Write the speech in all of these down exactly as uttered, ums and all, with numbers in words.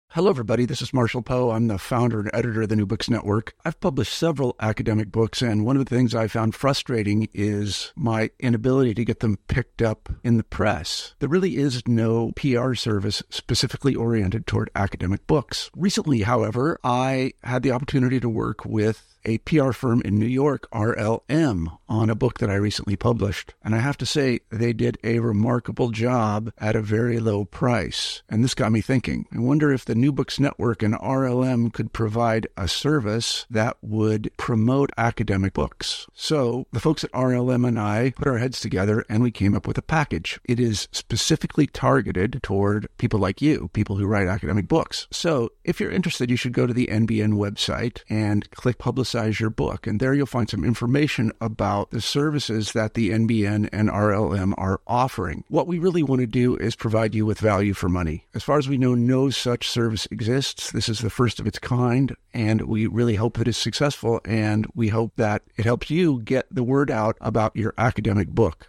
Hello, everybody. This is Marshall Poe. I'm the founder and editor of the New Books Network. I've published several academic books, and one of the things I found frustrating is my inability to get them picked up in the press. There really is no P R service specifically oriented toward academic books. Recently, however, I had the opportunity to work with a P R firm in New York, R L M, on a book that I recently published. And I have to say, they did a remarkable job at a very low price. And this got me thinking. I wonder if the New Books Network and R L M could provide a service that would promote academic books. So the folks at R L M and I put our heads together and we came up with a package. It is specifically targeted toward people like you, people who write academic books. So if you're interested, you should go to the N B N website and click Publicize your book. And there you'll find some information about the services that the N B N and R L M are offering. What we really want to do is provide you with value for money. As far as we know, no such service exists. This is the first of its kind, and we really hope that it's successful, and we hope that it helps you get the word out about your academic book.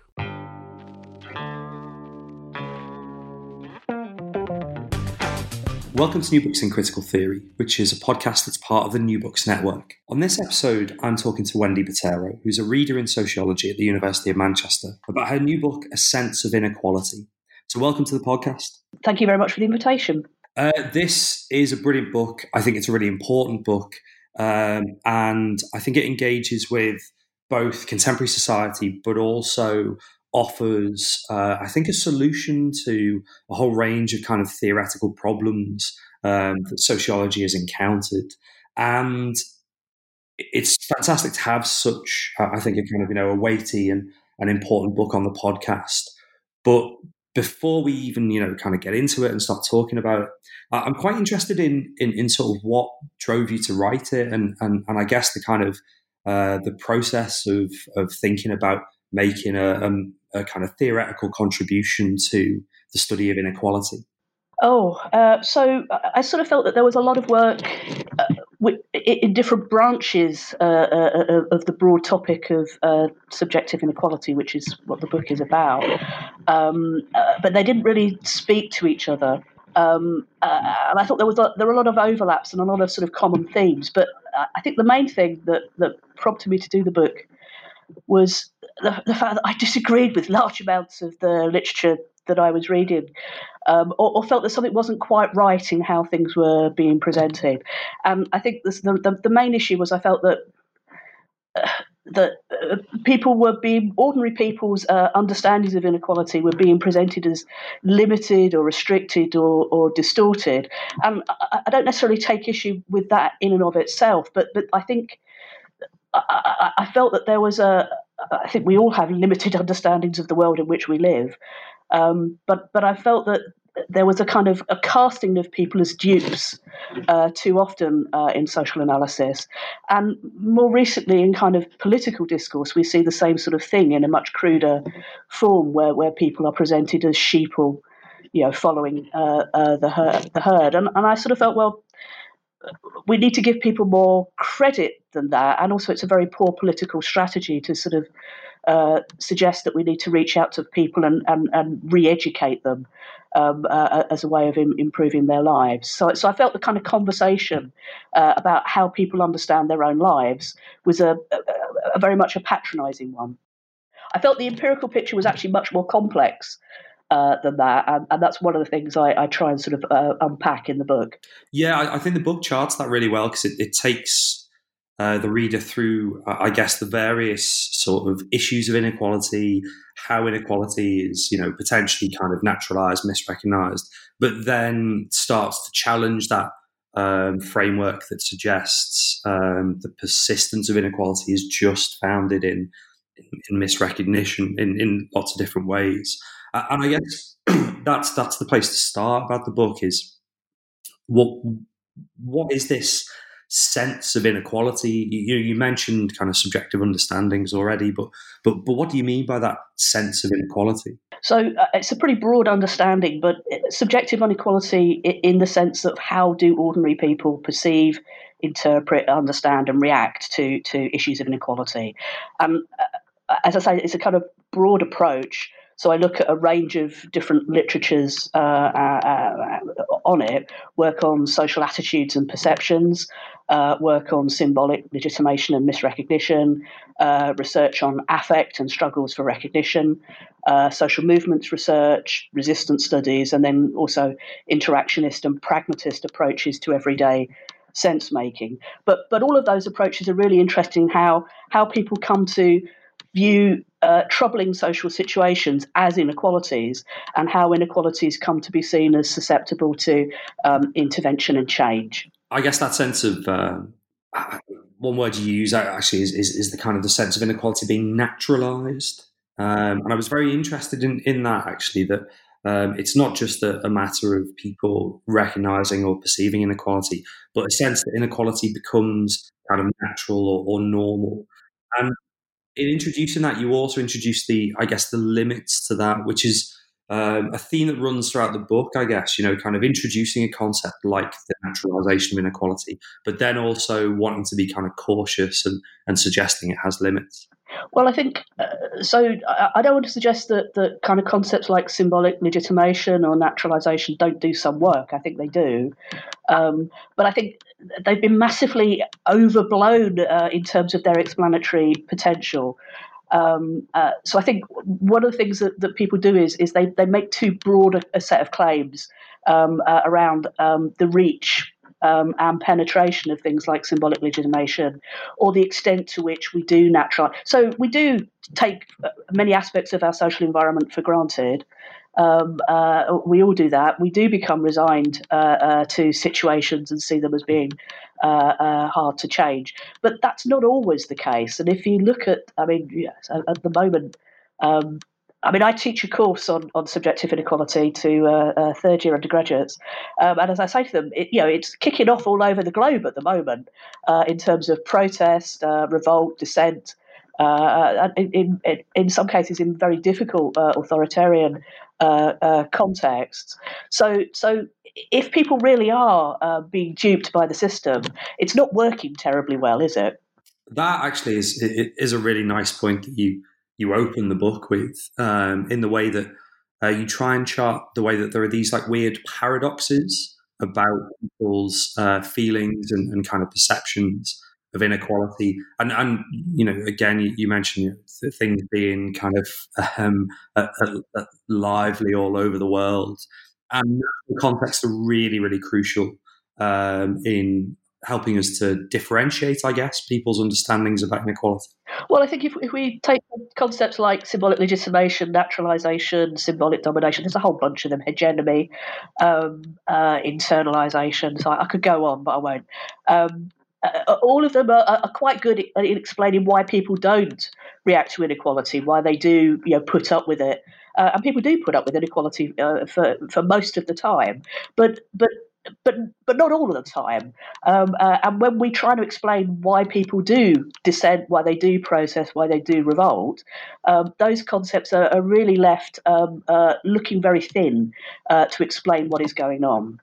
Welcome to New Books in Critical Theory, which is a podcast that's part of the New Books Network. On this episode, I'm talking to Wendy Botero, who's a reader in sociology at the University of Manchester, about her new book, A Sense of Inequality. So welcome to the podcast. Thank you very much for the invitation. Uh, this is a brilliant book. I think it's a really important book. Um, and I think it engages with both contemporary society, but also offers, uh, I think, a solution to a whole range of kind of theoretical problems um, that sociology has encountered. And it's fantastic to have such, uh, I think, a kind of, you know, a weighty and an important book on the podcast. But before we even, you know, kind of get into it and start talking about it, uh, I'm quite interested in, in in sort of what drove you to write it, and and and I guess the kind of uh, the process of of thinking about making a, um, a kind of theoretical contribution to the study of inequality. Oh, uh, so I sort of felt that there was a lot of work uh, in different branches uh, uh, of the broad topic of uh, subjective inequality, which is what the book is about. Um, uh, but they didn't really speak to each other. Um, uh, and I thought there was a, there were a lot of overlaps and a lot of sort of common themes. But I think the main thing that, that prompted me to do the book was the, the fact that I disagreed with large amounts of the literature that I was reading, um, or, or felt that something wasn't quite right in how things were being presented. And I think this, the, the the main issue was I felt that uh, that uh, people were being ordinary people's uh, understandings of inequality were being presented as limited or restricted or, or distorted. And I, I don't necessarily take issue with that in and of itself, but but I think. I, I felt that there was a. I think we all have limited understandings of the world in which we live, um, but but I felt that there was a kind of a casting of people as dupes uh, too often uh, in social analysis, and more recently in kind of political discourse, we see the same sort of thing in a much cruder form, where where people are presented as sheeple, you know, following uh, uh, the herd, the herd, and and I sort of felt, well, we need to give people more credit than that. And also it's a very poor political strategy to sort of uh, suggest that we need to reach out to people and, and, and re-educate them um, uh, as a way of im- improving their lives. So, so I felt the kind of conversation uh, about how people understand their own lives was a, a, a very much a patronising one. I felt the empirical picture was actually much more complex Uh, than that, and, and that's one of the things I, I try and sort of uh, unpack in the book. Yeah, I, I think the book charts that really well, because it, it takes uh, the reader through, uh, I guess, the various sort of issues of inequality, how inequality is, you know, potentially kind of naturalized, misrecognized, but then starts to challenge that um, framework that suggests um, the persistence of inequality is just founded in in, in misrecognition in, in lots of different ways. Uh, and I guess that's that's the place to start about the book is what what is this sense of inequality? You you mentioned kind of subjective understandings already, but but but what do you mean by that sense of inequality? So uh, it's a pretty broad understanding, but subjective inequality in the sense of how do ordinary people perceive, interpret, understand, and react to to issues of inequality. Um, as I say, it's a kind of broad approach. So I look at a range of different literatures uh, uh, on it, work on social attitudes and perceptions, uh, work on symbolic legitimation and misrecognition, uh, research on affect and struggles for recognition, uh, social movements research, resistance studies, and then also interactionist and pragmatist approaches to everyday sense making. But but all of those approaches are really interesting. How how people come to view uh, troubling social situations as inequalities, and how inequalities come to be seen as susceptible to um, intervention and change. I guess that sense of uh, one word you use actually is, is, is the kind of the sense of inequality being naturalized. Um, and I was very interested in, in that, actually, that um, it's not just a, a matter of people recognizing or perceiving inequality, but a sense that inequality becomes kind of natural or, or normal. And in introducing that, you also introduce the, I guess, the limits to that, which is um, a theme that runs throughout the book, I guess, you know, kind of introducing a concept like the naturalization of inequality, but then also wanting to be kind of cautious and, and suggesting it has limits. Well, I think, uh, so I, I don't want to suggest that, that kind of concepts like symbolic legitimation or naturalization don't do some work. I think they do. Um, but I think they've been massively overblown uh, in terms of their explanatory potential. Um, uh, so I think one of the things that, that people do is is they, they make too broad a, a set of claims um, uh, around um, the reach um, and penetration of things like symbolic legitimation, or the extent to which we do natural. So we do take many aspects of our social environment for granted. Um, uh, we all do that. We do become resigned uh, uh, to situations and see them as being uh, uh, hard to change. But that's not always the case. And if you look at, I mean, yes, at the moment, um, I mean, I teach a course on, on subjective inequality to uh, uh, third year undergraduates, um, and as I say to them, it, you know, it's kicking off all over the globe at the moment uh, in terms of protest, uh, revolt, dissent. Uh, in, in in some cases, in very difficult uh, authoritarian uh, uh, contexts. So, so if people really are uh, being duped by the system, it's not working terribly well, is it? That actually is it is a really nice point that you you open the book with, um, in the way that uh, you try and chart the way that there are these like weird paradoxes about people's uh, feelings and, and kind of perceptions of inequality, and and you know, again, you, you mentioned, you know, things being kind of um, uh, uh, lively all over the world, and the context are really really crucial um, in helping us to differentiate, I guess, people's understandings about inequality. Well, I think if, if we take concepts like symbolic legitimation, naturalization, symbolic domination, there's a whole bunch of them, hegemony, um, uh, internalization. So I, I could go on, but I won't. Um, uh, all of them are, are quite good in explaining why people don't react to inequality, why they do, you know, put up with it, uh, and people do put up with inequality uh, for for most of the time. But but. But but not all of the time. Um, uh, and when we try to explain why people do dissent, why they do protest, why they do revolt, um, those concepts are, are really left um, uh, looking very thin uh, to explain what is going on.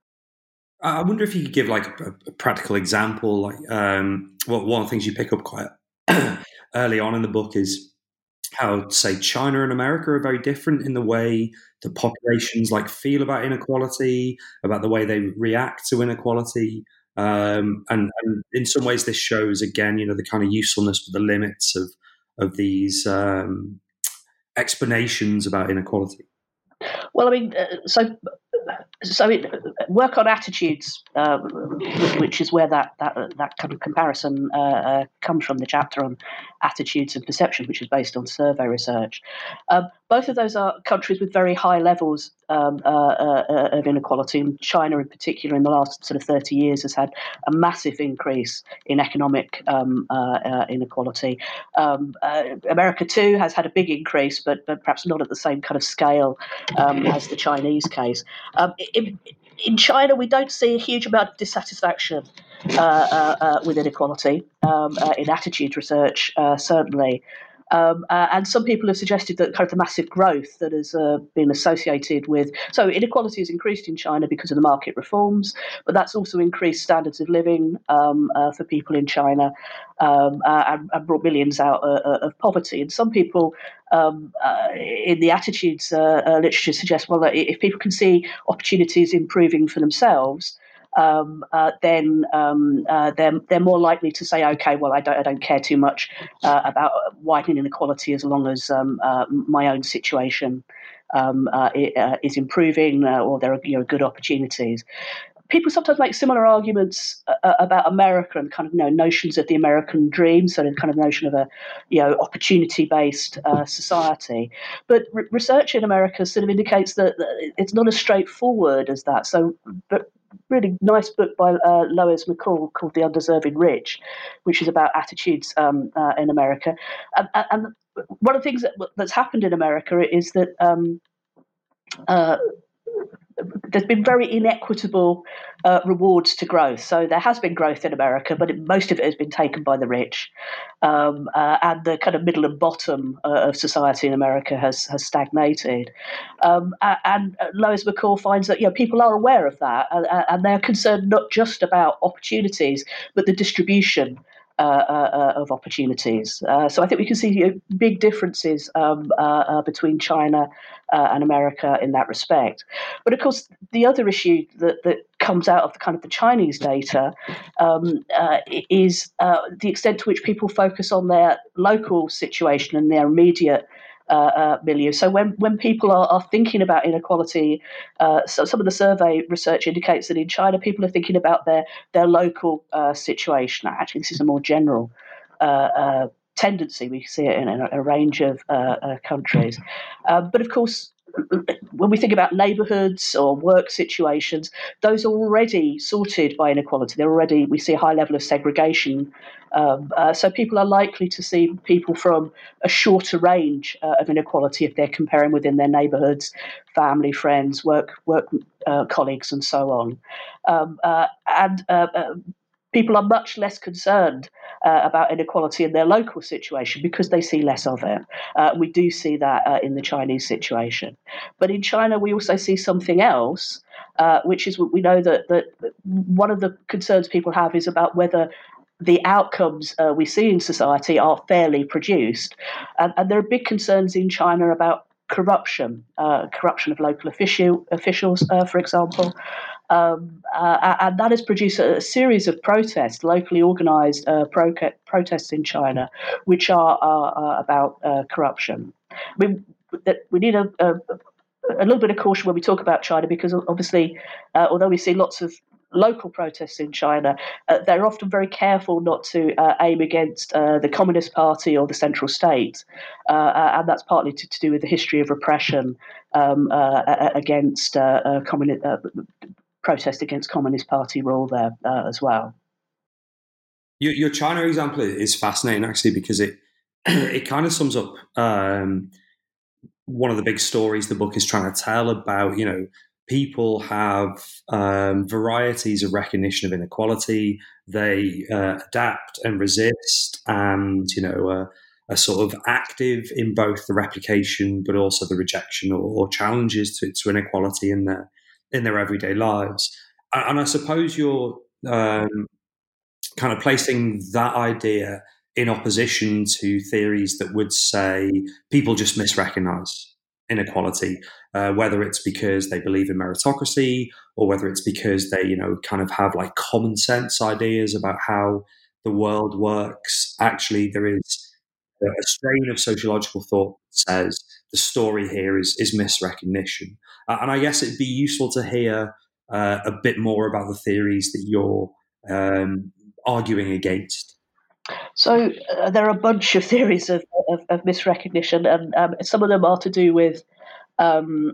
I wonder if you could give like a, a practical example. Like, um, well, one of the things you pick up quite early on in the book is how, say, China and America are very different in the way the populations like feel about inequality, about the way they react to inequality, um, and, and in some ways, this shows again, you know, the kind of usefulness, but the limits of of these um, explanations about inequality. Well, I mean, uh, so so it, work on attitudes, uh, which is where that that that kind of comparison uh, uh, comes from. The chapter on attitudes and perception, which is based on survey research. Um, both of those are countries with very high levels um, uh, uh, of inequality. And China, in particular, in the last sort of thirty years, has had a massive increase in economic um, uh, uh, inequality. Um, uh, America too has had a big increase, but but perhaps not at the same kind of scale um, as the Chinese case. Um, in, in China, we don't see a huge amount of dissatisfaction uh, uh, uh, with inequality um, uh, in attitude research, uh, certainly. Um, uh, and some people have suggested that kind of the massive growth that has uh, been associated with, so inequality has increased in China because of the market reforms, but that's also increased standards of living um, uh, for people in China um, uh, and, and brought millions out uh, of poverty. And some people um, uh, in the attitudes uh, uh, literature suggest, well, that if people can see opportunities improving for themselves, Um, uh, then um, uh, they're, they're more likely to say, okay, well, I don't, I don't care too much uh, about widening inequality as long as um, uh, my own situation um, uh, it, uh, is improving uh, or there are you know, good opportunities. People sometimes make similar arguments uh, about America and kind of you know notions of the American dream, so the kind of notion of a you know opportunity-based uh, society. But re- research in America sort of indicates that it's not as straightforward as that. So, but really nice book by uh, Lois McCall called The Undeserving Rich, which is about attitudes um, uh, in America. And, and one of the things that, that's happened in America is that um, uh, there's been very inequitable uh, rewards to growth. So there has been growth in America, but it, most of it has been taken by the rich. Um, uh, and the kind of middle and bottom uh, of society in America has has stagnated. Um, and Lois McCall finds that you know people are aware of that, and, and they're concerned not just about opportunities, but the distribution Uh, uh, of opportunities. Uh, so I think we can see you know, big differences um, uh, uh, between China uh, and America in that respect. But of course, the other issue that, that comes out of the kind of the Chinese data um, uh, is uh, the extent to which people focus on their local situation and their immediate Uh, uh, milieu. So when, when people are, are thinking about inequality, uh, so some of the survey research indicates that in China, people are thinking about their their local uh, situation. Actually, this is a more general uh, uh, tendency. We see it in a, a range of uh, uh, countries. Uh, but of course, when we think about neighbourhoods or work situations, those are already sorted by inequality. They're already, we see a high level of segregation. Um, uh, so people are likely to see people from a shorter range uh, of inequality if they're comparing within their neighbourhoods, family, friends, work work uh, colleagues, and so on. Um, uh, and uh, uh, people are much less concerned uh, about inequality in their local situation because they see less of it. Uh, we do see that uh, in the Chinese situation. But in China, we also see something else, uh, which is what we know that, that one of the concerns people have is about whether the outcomes uh, we see in society are fairly produced. And, and there are big concerns in China about corruption, uh, corruption of local official, officials, uh, for example. Um, uh, and that has produced a, a series of protests, locally organised uh, pro- protests in China, which are, are, are about uh, corruption. I mean, we need a, a, a little bit of caution when we talk about China because obviously, uh, although we see lots of local protests in China, uh, they're often very careful not to uh, aim against uh, the Communist Party or the central state, uh, and that's partly to, to do with the history of repression um, uh, against uh, uh, communist uh, protest against Communist Party rule there uh, as well. Your, your China example is fascinating actually because it it kind of sums up um, one of the big stories the book is trying to tell about, you know, people have um, varieties of recognition of inequality. They uh, adapt and resist and, you know, uh, are sort of active in both the replication but also the rejection or, or challenges to, to inequality in their, in their everyday lives. And I suppose you're um, kind of placing that idea in opposition to theories that would say people just misrecognize inequality, uh, whether it's because they believe in meritocracy or whether it's because they, you know, kind of have like common sense ideas about how the world works. Actually, there is a strain of sociological thought that says the story here is, is misrecognition. Uh, and I guess it'd be useful to hear uh, a bit more about the theories that you're um, arguing against. So uh, there are a bunch of theories of, of, of misrecognition, and um, some of them are to do with um,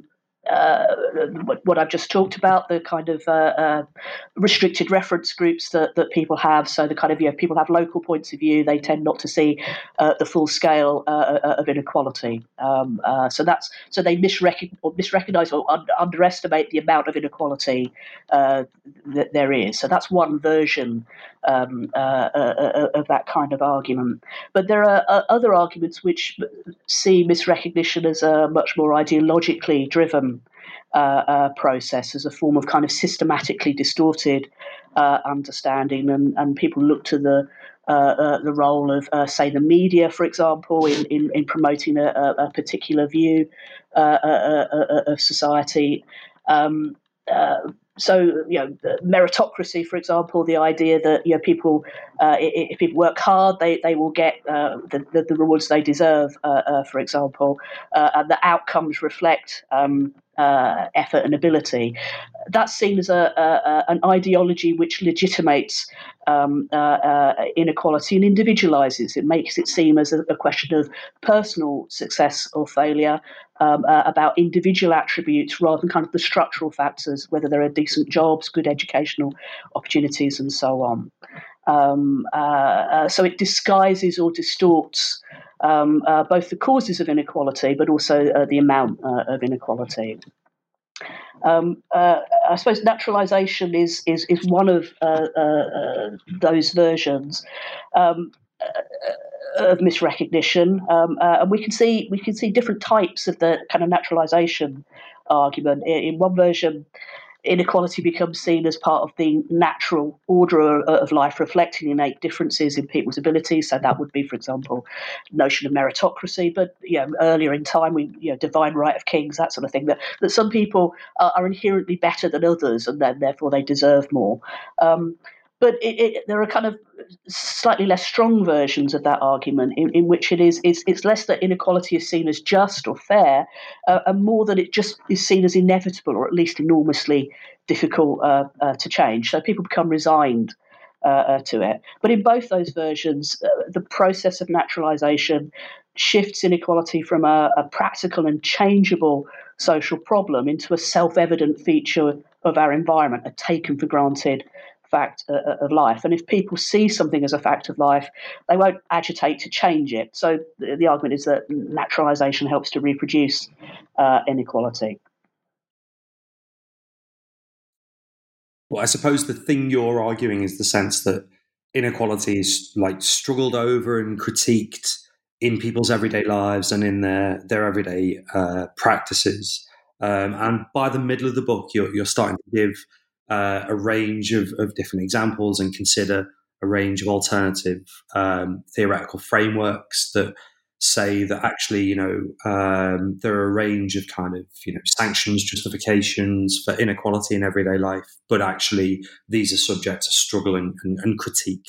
uh, what I've just talked about, the kind of uh, uh, restricted reference groups that, that people have. So the kind of, you know, people have local points of view. They tend not to see uh, the full scale uh, of inequality. Um, uh, so that's so they misrecognize or misrecognize or un- underestimate the amount of inequality uh, that there is. So that's one version um, uh, uh, of that kind of argument. But there are uh, other arguments which see misrecognition as a much more ideologically driven uh, uh, process, as a form of kind of systematically distorted uh, understanding, and, and people look to the uh, uh, the role of, uh, say, the media, for example, in, in, in promoting a, a particular view uh, uh, uh, of society. Um, uh, so, you know, meritocracy, for example, the idea that, you know, people, uh, if people work hard, they, they will get uh, the, the, the rewards they deserve, uh, uh, for example, uh, and the outcomes reflect um, uh, effort and ability. That's seen as a, a an ideology which legitimates um, uh, uh, inequality and individualizes. It makes it seem as a, a question of personal success or failure, um, uh, about individual attributes rather than kind of the structural factors, whether there are decent jobs, good educational opportunities, and so on. Um, uh, uh, so it disguises or distorts um, uh, both the causes of inequality, but also uh, the amount uh, of inequality. Um, uh, I suppose naturalisation is is is one of uh, uh, those versions um, uh, of misrecognition, um, uh, and we can see we can see different types of the kind of naturalisation argument. In, in one version, inequality becomes seen as part of the natural order of life, reflecting innate differences in people's abilities. So that would be, for example, notion of meritocracy. But you know, earlier in time, we you know, divine right of kings, that sort of thing. That that some people are, are inherently better than others, and then therefore they deserve more. Um, but it, it, there are kind of slightly less strong versions of that argument, in, in which it is it's, it's less that inequality is seen as just or fair, uh, and more that it just is seen as inevitable, or at least enormously difficult uh, uh, to change. So people become resigned uh, uh, to it. But in both those versions, uh, the process of naturalisation shifts inequality from a, a practical and changeable social problem into a self-evident feature of our environment, a taken for granted fact uh, of life. And if people see something as a fact of life, they won't agitate to change it. So the, the argument is that naturalisation helps to reproduce uh, inequality. Well, I suppose the thing you're arguing is the sense that inequality is like struggled over and critiqued in people's everyday lives and in their their everyday uh, practices. Um, and by the middle of the book, you're, you're starting to give uh, a range of, of different examples and consider a range of alternative um, theoretical frameworks that say that actually, you know, um, there are a range of kind of, you know, sanctions, justifications for inequality in everyday life, but actually these are subject to struggle and, and, and critique.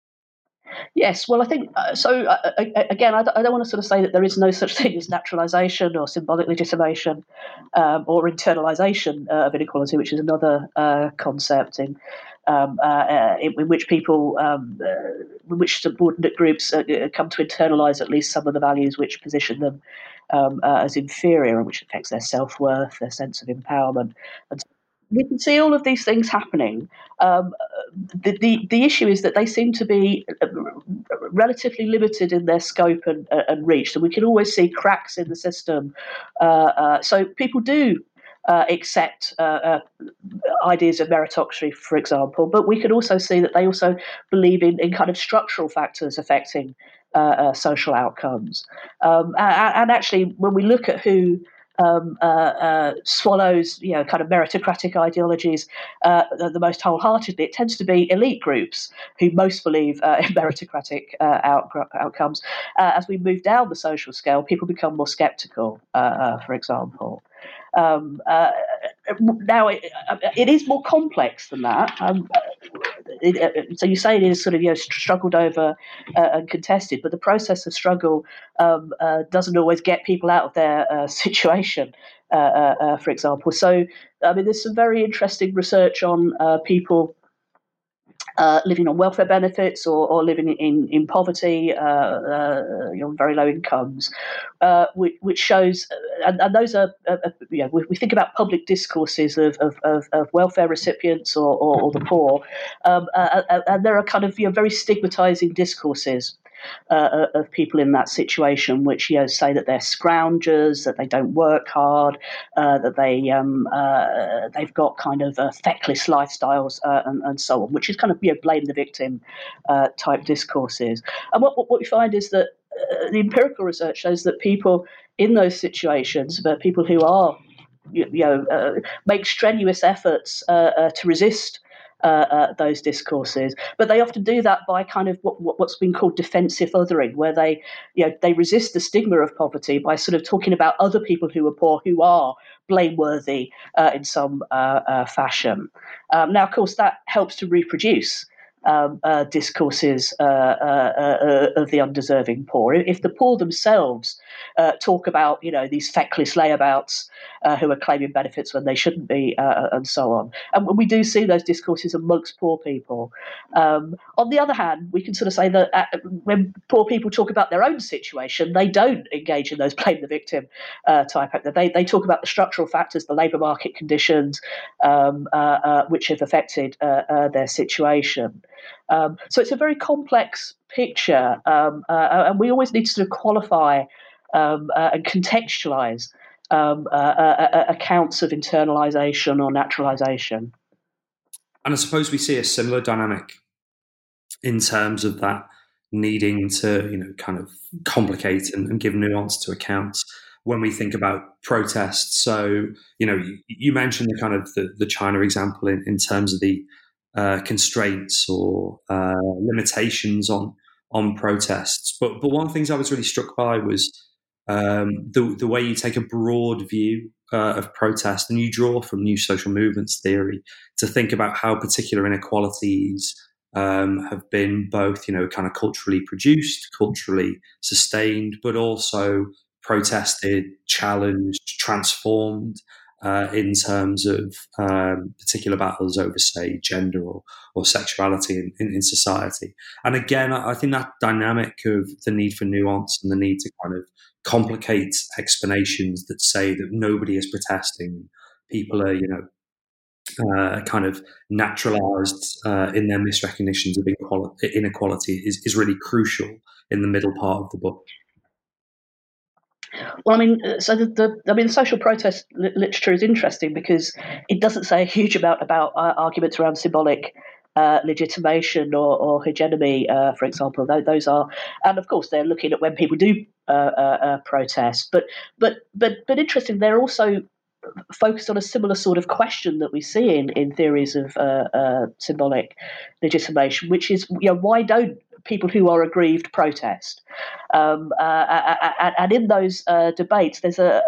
Yes, well, I think uh, so. Uh, again, I don't, I don't want to sort of say that there is no such thing as naturalisation or symbolic legitimation um, or internalisation uh, of inequality, which is another uh, concept in, um, uh, uh, in, in which people, um, uh, in which subordinate groups uh, come to internalise at least some of the values which position them um, uh, as inferior, and which affects their self-worth, their sense of empowerment, and we can see all of these things happening. Um, the, the the issue is that they seem to be relatively limited in their scope and, uh, and reach. So we can always see cracks in the system. Uh, uh, so people do uh, accept uh, uh, ideas of meritocracy, for example, but we can also see that they also believe in, in kind of structural factors affecting uh, uh, social outcomes. Um, and, and actually, when we look at who Um, uh, uh, swallows, you know, kind of meritocratic ideologies uh, the, the most wholeheartedly, it tends to be elite groups who most believe uh, in meritocratic uh, out, outcomes. Uh, as we move down the social scale, people become more sceptical, uh, uh, for example. Um, uh, now, it, it is more complex than that. Um, it, it, so you say it is sort of, you know, struggled over uh, and contested, but the process of struggle um, uh, doesn't always get people out of their uh, situation, uh, uh, uh, for example. So, I mean, there's some very interesting research on uh, people Uh, living on welfare benefits or, or living in, in poverty, uh, uh, you know, very low incomes, uh, which, which shows, and, and those are, uh, you know, we, we think about public discourses of, of, of, of welfare recipients or, or, or the poor, um, uh, uh, and there are kind of, you know, very stigmatizing discourses Uh, of people in that situation, which, you know, say that they're scroungers, that they don't work hard, uh, that they um, uh, they've got kind of uh, feckless lifestyles, uh, and, and so on, which is kind of, you know, blame the victim uh, type discourses. And what what we find is that uh, the empirical research shows that people in those situations, but people who are, you, you know, uh, make strenuous efforts uh, uh, to resist Uh, uh, those discourses, but they often do that by kind of what, what, what's been called defensive othering, where they, you know, they resist the stigma of poverty by sort of talking about other people who are poor who are blameworthy uh, in some uh, uh, fashion. Um, now, of course, that helps to reproduce Um, uh, discourses uh, uh, uh, of the undeserving poor. If the poor themselves uh, talk about, you know, these feckless layabouts uh, who are claiming benefits when they shouldn't be, uh, and so on, and we do see those discourses amongst poor people. Um, on the other hand, we can sort of say that uh, when poor people talk about their own situation, they don't engage in those blame the victim uh, type. They they talk about the structural factors, the labour market conditions, um, uh, uh, which have affected uh, uh, their situation. Um, so it's a very complex picture, um, uh, and we always need to sort of qualify um, uh, and contextualize um, uh, uh, uh, accounts of internalisation or naturalisation. And I suppose we see a similar dynamic in terms of that needing to, you know, kind of complicate and, and give nuance to accounts when we think about protests. So, you know, you, you mentioned the kind of the, the China example in, in terms of the Uh, constraints or uh, limitations on on protests. But but one of the things I was really struck by was um, the the way you take a broad view uh, of protest and you draw from new social movements theory to think about how particular inequalities um, have been both, you know, kind of culturally produced, culturally sustained, but also protested, challenged, transformed. Uh, in terms of um, particular battles over, say, gender or, or sexuality in, in, in society. And again, I, I think that dynamic of the need for nuance and the need to kind of complicate explanations that say that nobody is protesting, people are, you know, uh, kind of naturalized uh, in their misrecognitions of inequality is, is really crucial in the middle part of the book. Well, I mean, so the, the I mean, the social protest li- literature is interesting because it doesn't say a huge amount about uh, arguments around symbolic uh, legitimation or, or hegemony, uh, for example. Th- those are, and of course, they're looking at when people do uh, uh, uh, protest. But but but but interesting, they're also focused on a similar sort of question that we see in, in theories of uh, uh, symbolic legitimation, which is, you know, why don't people who are aggrieved protest? Um, uh, and, and in those uh, debates, there's a,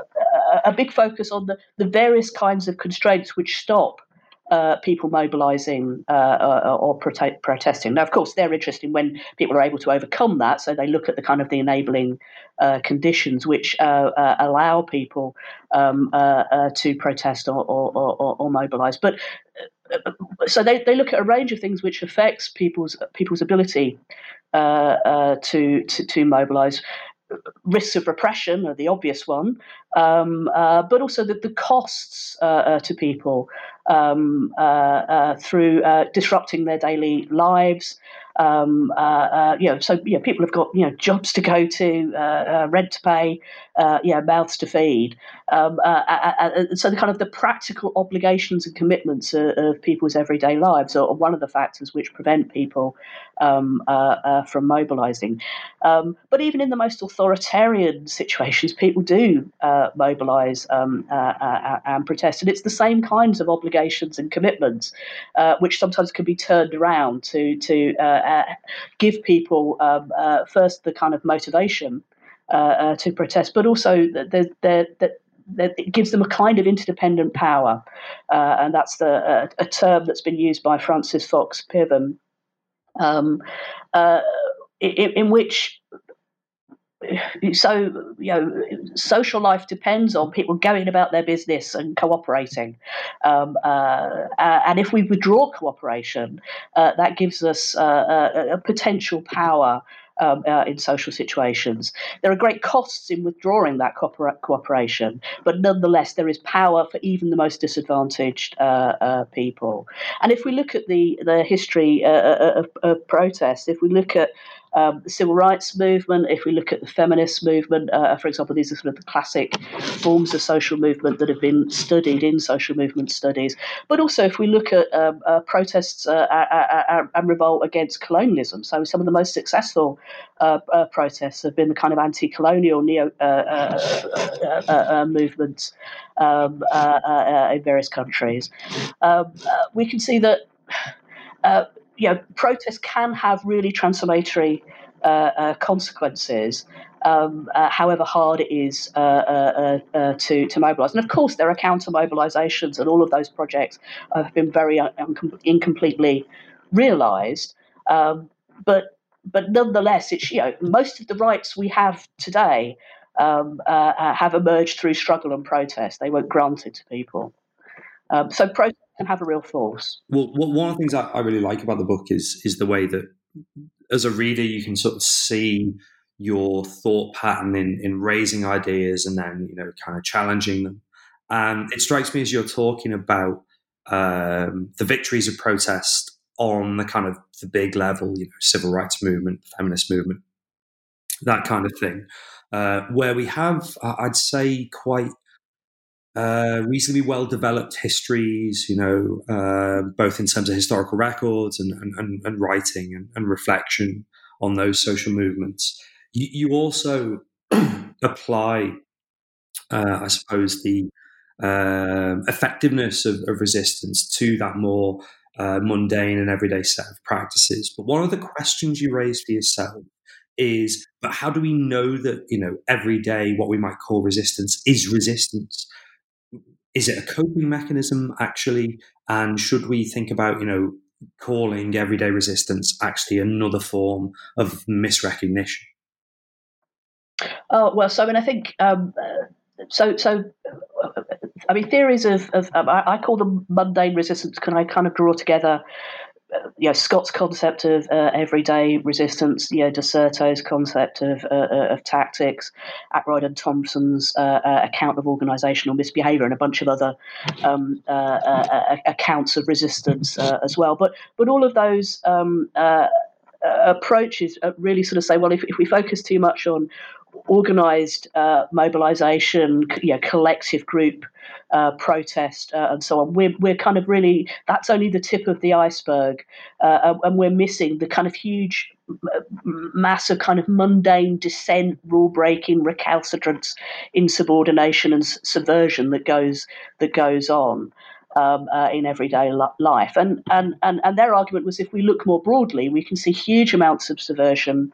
a, a big focus on the, the various kinds of constraints which stop Uh, people mobilising uh, uh, or prote- protesting. Now, of course, they're interesting when people are able to overcome that. So they look at the kind of the enabling uh, conditions which uh, uh, allow people um, uh, uh, to protest or, or, or, or mobilise. But uh, so they, they look at a range of things which affects people's people's ability uh, uh, to to, to mobilise. Risks of repression are the obvious one, um, uh, but also the, the costs uh, uh, to people um, uh, uh, through uh, disrupting their daily lives. Um, uh, uh, you know, so you know, people have got, you know, jobs to go to, uh, uh, rent to pay, uh, yeah, mouths to feed. Um, uh, uh, uh, so the kind of the practical obligations and commitments of, of people's everyday lives are one of the factors which prevent people um, uh, uh, from mobilising. Um, but even in the most authoritarian situations, people do uh, mobilise um, uh, uh, and protest, and it's the same kinds of obligations and commitments uh, which sometimes can be turned around to to uh, uh, give people um, uh, first the kind of motivation uh, uh, to protest, but also that that that it gives them a kind of interdependent power, uh, and that's the uh, a term that's been used by Francis Fox Piven, um, uh, in, in which so, you know, social life depends on people going about their business and cooperating. Um, uh, uh, and if we withdraw cooperation, uh, that gives us uh, a, a potential power um, uh, in social situations. There are great costs in withdrawing that cooper- cooperation, but nonetheless, there is power for even the most disadvantaged uh, uh, people. And if we look at the, the history uh, of, of protests, if we look at Um, the civil rights movement, if we look at the feminist movement, uh, for example, these are sort of the classic forms of social movement that have been studied in social movement studies. But also, if we look at um, uh, protests uh, uh, and revolt against colonialism, so some of the most successful uh, uh, protests have been the kind of anti-colonial neo uh, uh, uh, uh, uh, movements um, uh, uh, in various countries. Um, uh, we can see that. Uh, you know, protests can have really transformatory uh, uh, consequences, um, uh, however hard it is uh, uh, uh, to to mobilise. And of course, there are counter mobilisations, and all of those projects have been very un- incompletely realised. Um, but but nonetheless, it's you know most of the rights we have today um, uh, have emerged through struggle and protest. They weren't granted to people. Um, so protest can have a real force. Well, one of the things I, I really like about the book is is the way that, as a reader, you can sort of see your thought pattern in in raising ideas and then you know kind of challenging them. And it strikes me as you're talking about um, the victories of protest on the kind of the big level, you know, civil rights movement, feminist movement, that kind of thing, uh, where we have, I'd say, quite uh, reasonably well-developed histories, you know, uh, both in terms of historical records and, and, and writing and, and reflection on those social movements. You, you also apply, uh, I suppose, the um, effectiveness of, of resistance to that more uh, mundane and everyday set of practices. But one of the questions you raise for yourself is, but how do we know that, you know, every day what we might call resistance is resistance? Is it a coping mechanism, actually? And should we think about, you know, calling everyday resistance actually another form of misrecognition? Oh, well, so I mean, I think um, so. So, I mean, theories of, of um, I, I call them mundane resistance. Can I kind of draw together, uh, you know, Scott's concept of uh, everyday resistance, you know, De Certo's concept of uh, of tactics, Ackroyd and Thompson's uh, uh, account of organisational misbehaviour, and a bunch of other um, uh, uh, accounts of resistance uh, as well. But but all of those um, uh, approaches really sort of say, well, if, if we focus too much on organised uh, mobilisation, you know, collective group uh, protest, uh, and so on, we're we're kind of really, that's only the tip of the iceberg, uh, and we're missing the kind of huge mass of kind of mundane dissent, rule breaking, recalcitrance, insubordination, and subversion that goes that goes on. Um, uh, in everyday life, and, and and and their argument was, if we look more broadly, we can see huge amounts of subversion,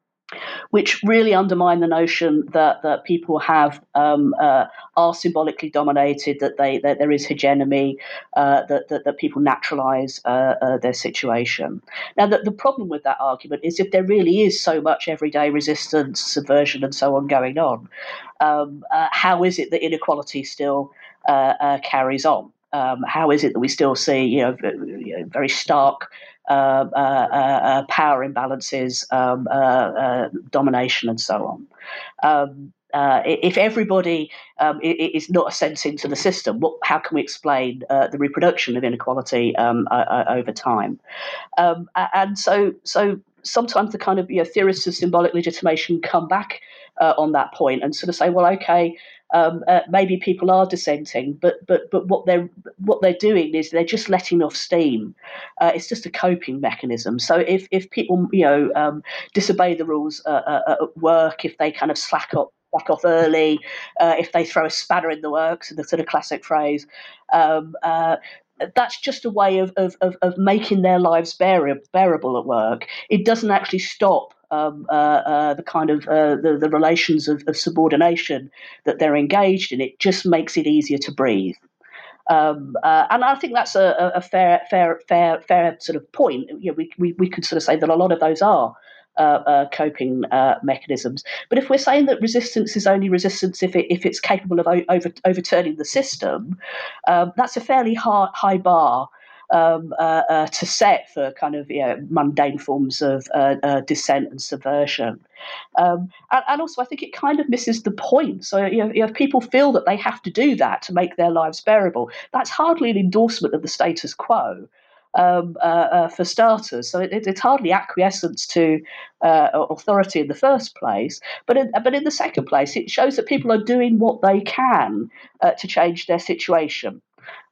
which really undermine the notion that that people have um, uh, are symbolically dominated, that they that there is hegemony, uh, that, that that people naturalise uh, uh, their situation. Now, the, the problem with that argument is, if there really is so much everyday resistance, subversion, and so on going on, um, uh, how is it that inequality still uh, uh, carries on? Um, how is it that we still see, you know, very stark uh, uh, uh, power imbalances, um, uh, uh, domination, and so on? Um, uh, if everybody um, is not a sense into the system, what, how can we explain uh, the reproduction of inequality um, uh, over time? Um, and so, so sometimes the kind of, you know, theorists of symbolic legitimation come back uh, on that point and sort of say, well, okay. Um, uh, maybe people are dissenting, but but but what they're what they're doing is they're just letting off steam. Uh, it's just a coping mechanism. So if if people you know um, disobey the rules uh, uh, at work, if they kind of slack off slack off early, uh, if they throw a spanner in the works, the sort of classic phrase. Um, uh, That's just a way of, of, of, of making their lives bear, bearable at work. It doesn't actually stop um, uh, uh, the kind of uh, the, the relations of, of subordination that they're engaged in. It just makes it easier to breathe. Um, uh, and I think that's a, a fair, fair, fair, fair sort of point. You know, we, we we could sort of say that a lot of those are uh, uh, coping uh, mechanisms. But if we're saying that resistance is only resistance if, it, if it's capable of o- over, overturning the system, um, that's a fairly high, high bar Um, uh, uh, to set for kind of you know, mundane forms of uh, uh, dissent and subversion. Um, and, and also, I think it kind of misses the point. So, you know, if people feel that they have to do that to make their lives bearable, that's hardly an endorsement of the status quo. Um, uh, uh, for starters, so it, it's hardly acquiescence to uh, authority in the first place. But in, but in the second place, it shows that people are doing what they can uh, to change their situation.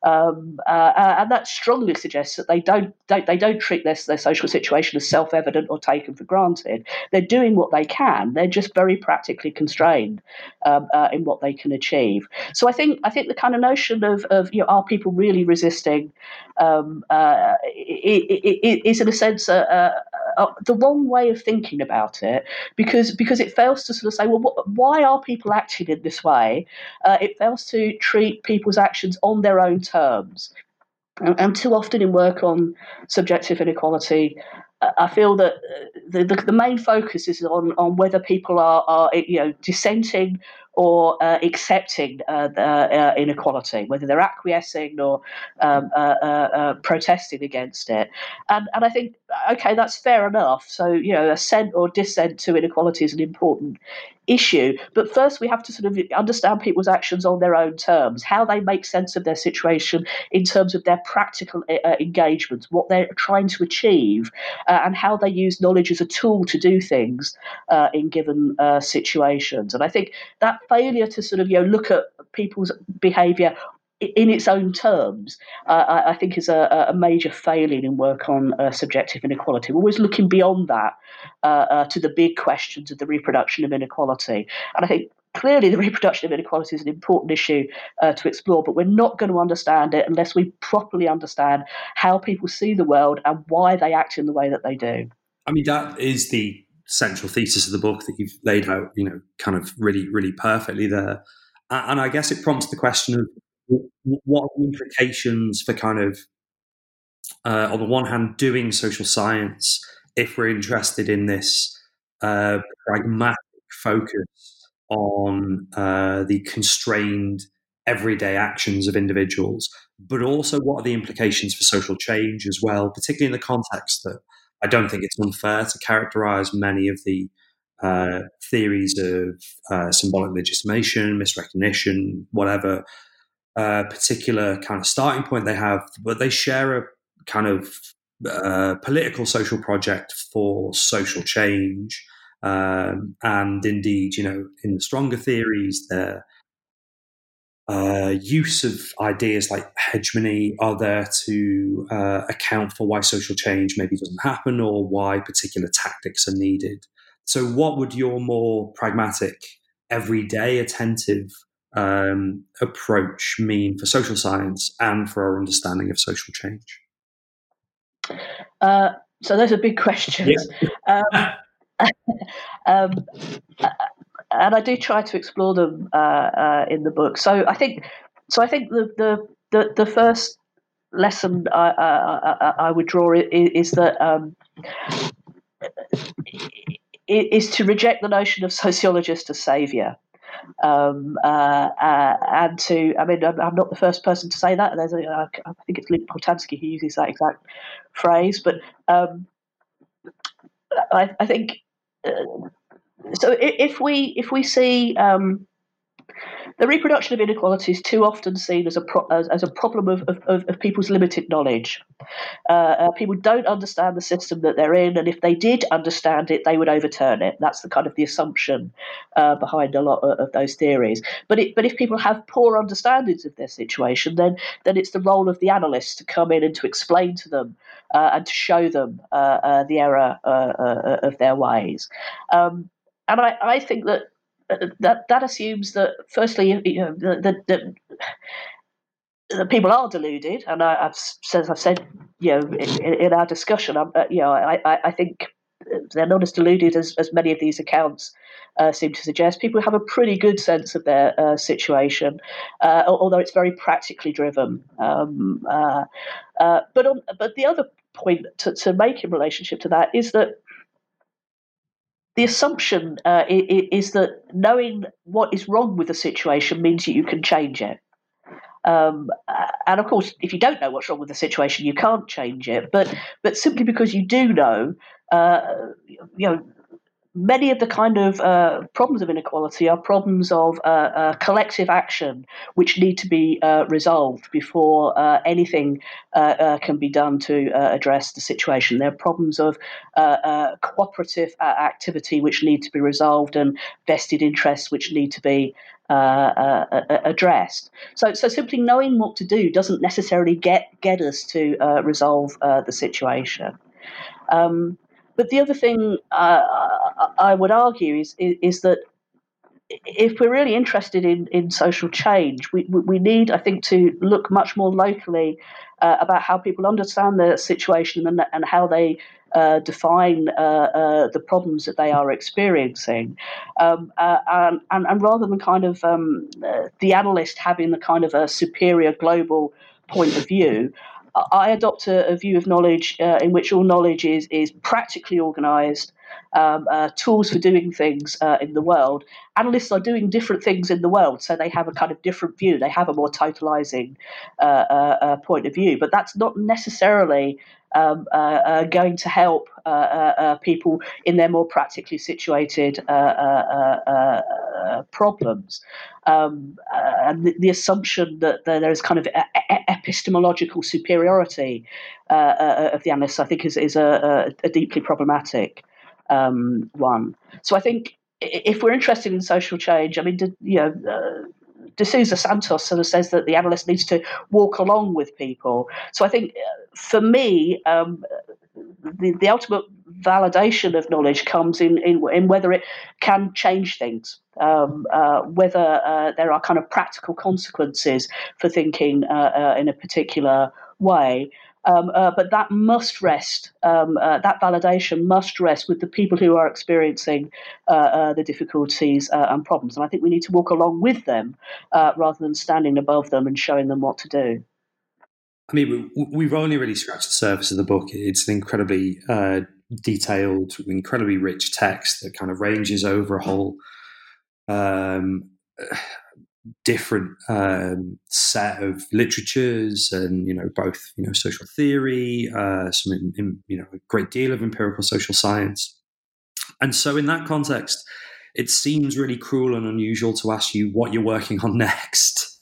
Um, uh, uh, and that strongly suggests that they don't, don't they don't treat their, their social situation as self-evident or taken for granted. They're doing what they can. They're just very practically constrained um, uh, in what they can achieve. So I think I think the kind of notion of, of you know, are people really resisting um, uh, it, it, it is in a sense uh, uh, uh, the wrong way of thinking about it, because because it fails to sort of say, well, what, why are people acting in this way? Uh, it fails to treat people's actions on their own terms. And, and too often in work on subjective inequality, uh, I feel that the, the, the main focus is on, on whether people are, are you know dissenting or uh, accepting uh, uh, inequality, whether they're acquiescing or um, uh, uh, uh, protesting against it. And, and I think, okay, that's fair enough. So, you know, assent or dissent to inequality is an important issue. But first, we have to sort of understand people's actions on their own terms, how they make sense of their situation in terms of their practical uh, engagements, what they're trying to achieve, uh, and how they use knowledge as a tool to do things uh, in given uh, situations. And I think that failure to sort of you know look at people's behaviour in its own terms, uh, I, I think is a, a major failing in work on uh, subjective inequality. We're always looking beyond that uh, uh, to the big questions of the reproduction of inequality. And I think clearly the reproduction of inequality is an important issue uh, to explore, but we're not going to understand it unless we properly understand how people see the world and why they act in the way that they do. I mean, that is the central thesis of the book that you've laid out, you know, kind of really, really perfectly there. And I guess it prompts the question of what are the implications for kind of, uh, on the one hand, doing social science if we're interested in this uh, pragmatic focus on uh, the constrained everyday actions of individuals, but also what are the implications for social change as well, particularly in the context that I don't think it's unfair to characterize many of the uh, theories of uh, symbolic legitimation, misrecognition, whatever uh, particular kind of starting point they have, but they share a kind of uh, political social project for social change. Um, and indeed, you know, in the stronger theories, their uh, use of ideas like hegemony are there to uh, account for why social change maybe doesn't happen or why particular tactics are needed. So what would your more pragmatic, everyday, attentive um, approach mean for social science and for our understanding of social change? Uh, so those are big questions. Yeah. Um, um, and I do try to explore them uh, uh, in the book. So I think, so I think the the the, the first lesson I, I, I would draw is, is that um, is to reject the notion of sociologist as saviour. Um, uh, uh, and to, I mean, I'm, I'm not the first person to say that. There's, a, I think it's Luke Poltanski who uses that exact phrase. But um, I, I think uh, so. If we if we see um, the reproduction of inequality is too often seen as a pro- as, as a problem of, of, of people's limited knowledge. Uh, uh, people don't understand the system that they're in, and if they did understand it, they would overturn it. That's the kind of the assumption uh, behind a lot of, of those theories. But it, but if people have poor understandings of their situation, then then it's the role of the analyst to come in and to explain to them uh, and to show them uh, uh, the error uh, uh, of their ways. Um, and I, I think that. That that assumes that, firstly, you know, that, that, that people are deluded, and I, I've said, I've said, you know, in, in our discussion, I'm, uh, you know, I, I think they're not as deluded as, as many of these accounts uh, seem to suggest. People have a pretty good sense of their uh, situation, uh, although it's very practically driven. Um, uh, uh, but on, but the other point to, to make in relationship to that is that the assumption uh, is that knowing what is wrong with the situation means that you can change it. Um, and of course, if you don't know what's wrong with the situation, you can't change it. But but simply because you do know, uh, you know, many of the kind of uh, problems of inequality are problems of uh, uh, collective action, which need to be uh, resolved before uh, anything uh, uh, can be done to uh, address the situation. There are problems of uh, uh, cooperative uh, activity which need to be resolved, and vested interests which need to be uh, uh, addressed. So, so simply knowing what to do doesn't necessarily get get us to uh, resolve uh, the situation. Um, But the other thing uh, I would argue is, is is that if we're really interested in, in social change, we we need, I think, to look much more locally uh, about how people understand their situation and and how they uh, define uh, uh, the problems that they are experiencing, um, uh, and, and and rather than kind of um, uh, the analyst having the kind of a superior global point of view. I adopt a, a view of knowledge uh, in which all knowledge is is practically organised, um, uh, tools for doing things uh, in the world. Analysts are doing different things in the world, so they have a kind of different view. They have a more totalising uh, uh, uh, point of view, but that's not necessarily um, uh, uh, going to help uh, uh, uh, people in their more practically situated uh, uh, uh, uh, problems. Um, uh, and the, the assumption that there is kind of a, a, epistemological superiority uh, uh, of the analysts, I think, is, is a, a, a deeply problematic um, one. So I think if we're interested in social change, I mean, you know, uh, De Souza Santos sort of says that the analyst needs to walk along with people. So I think, for me, um, the, the ultimate validation of knowledge comes in, in, in whether it can change things, um, uh, whether uh, there are kind of practical consequences for thinking uh, uh, in a particular way. Um, uh, but that must rest, um, uh, that validation must rest with the people who are experiencing uh, uh, the difficulties uh, and problems. And I think we need to walk along with them uh, rather than standing above them and showing them what to do. I mean, we've only really scratched the surface of the book. It's an incredibly uh, detailed, incredibly rich text that kind of ranges over a whole um, different um, set of literatures, and you know, both you know, social theory, uh, some in, you know, a great deal of empirical social science. And so, in that context, it seems really cruel and unusual to ask you what you're working on next.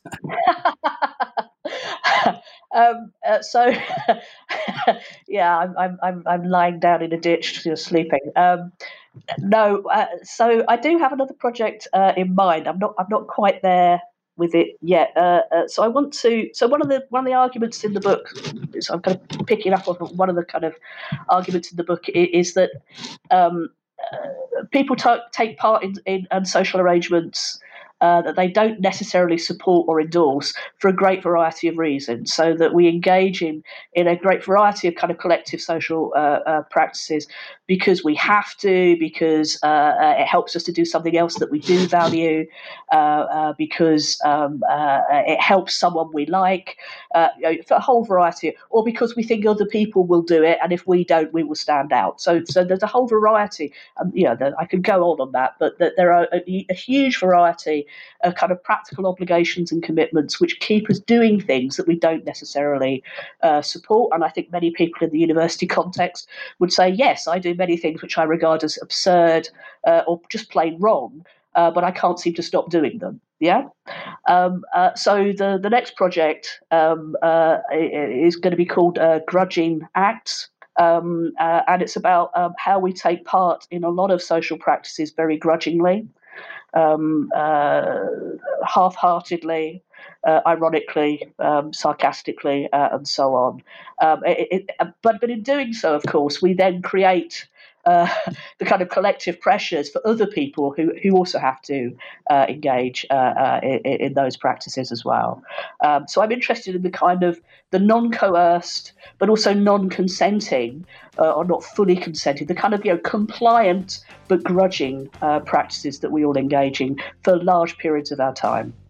Um, uh, so, yeah, I'm, I'm I'm I'm lying down in a ditch, just sleeping. Um, no, uh, so I do have another project uh, in mind. I'm not I'm not quite there with it yet. Uh, uh, so I want to. So one of the one of the arguments in the book, so I'm kind of picking up on one of the kind of arguments in the book is, is that um, uh, people t- take part in, in, in social arrangements Uh, that they don't necessarily support or endorse for a great variety of reasons, so that we engage in, in a great variety of kind of collective social uh, uh, practices because we have to, because uh, uh, it helps us to do something else that we do value, uh, uh, because um, uh, it helps someone we like, uh, you know, for a whole variety, or because we think other people will do it, and if we don't, we will stand out. So, so there's a whole variety. Um, you know, I could go on on that, but that there are a, a huge variety of kind of practical obligations and commitments which keep us doing things that we don't necessarily uh, support. And I think many people in the university context would say, yes, I do many things which I regard as absurd uh, or just plain wrong, uh, but I can't seem to stop doing them. Yeah. Um, uh, so the, the next project um, uh, is going to be called uh, Grudging Acts. Um, uh, and it's about um, how we take part in a lot of social practices very grudgingly. Um, uh, half-heartedly, uh, ironically, um, sarcastically, uh, and so on. Um, it, it, but, but in doing so, of course, we then create uh, the kind of collective pressures for other people who, who also have to uh, engage uh, uh, in, in those practices as well. Um, so I'm interested in the kind of the non-coerced, but also non-consenting, uh, or not fully consenting, the kind of, you know, compliant but grudging uh, practices that we all engage in for large periods of our time.